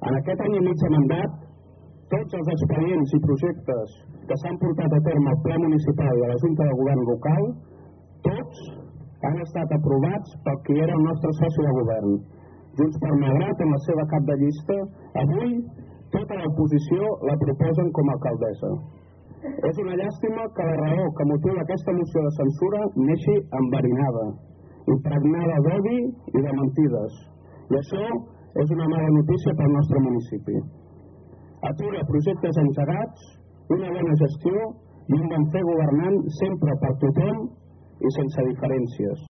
En aquest any i mig de mandat, tots els expedients i projectes que s'han portat a terme al Ple Municipal i a la Junta de Govern local, tots han estat aprovats pel que era el nostre soci de govern. Junts per Malgrat, amb la seva cap de llista, avui tota l'oposició la proposen com a alcaldessa. És una llàstima que la raó que motiva aquesta moció de censura neixi enverinada, impregnada d'odi i de mentides. I això és una mala notícia pel nostre municipi. Atura projectes engegats, una bona gestió i un bon fer governant sempre per tothom i sense diferències.